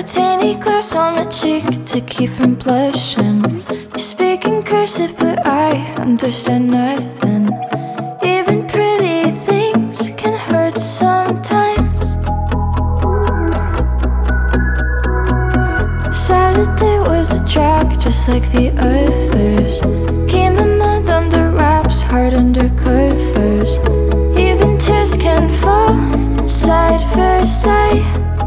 Teeny gloves on my cheek to keep from blushing. You speak in cursive but I understand nothing. Even pretty things can hurt sometimes. Saturday was a drag just like the others. Keep my mind under wraps, heart under covers. Even tears can fall inside Versailles.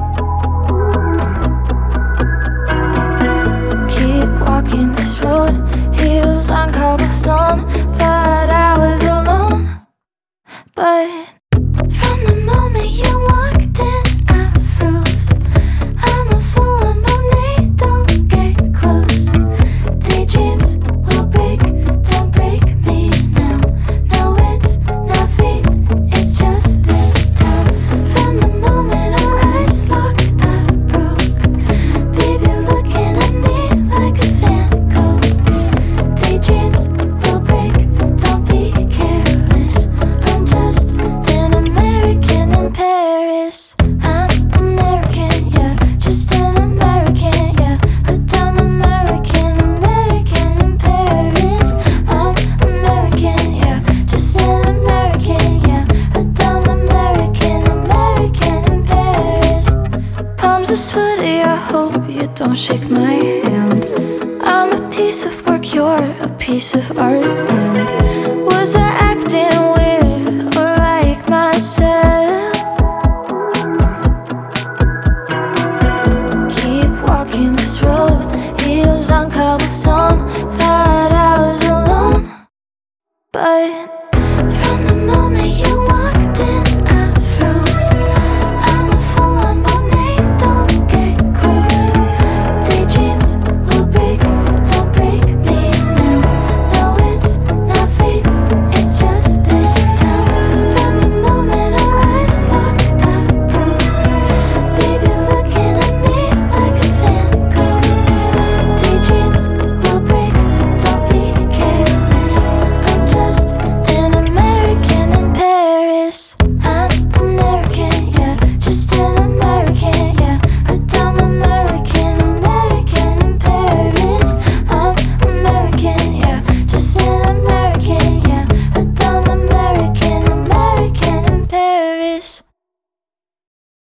Keep walking this road, heels on cobblestone. Thought I was alone, but from the moment you walked in, I froze. I'm a fool on Monet, don't get close. Daydreams will break, don't break me now. No, it's not fate, it's just this town. From the moment our eyes locked, I broke. Baby looking at me like a Van Gogh. Daydreams will break, don't be careless. I'm just an American in Paris. I'm American, yeah, just an American, yeah. A dumb American, American in Paris. I'm American, yeah, just an American, yeah. A dumb American, American in Paris. Palms are sweaty, I hope you don't shake my hand. I'm a piece of work, you're a piece of art. And was I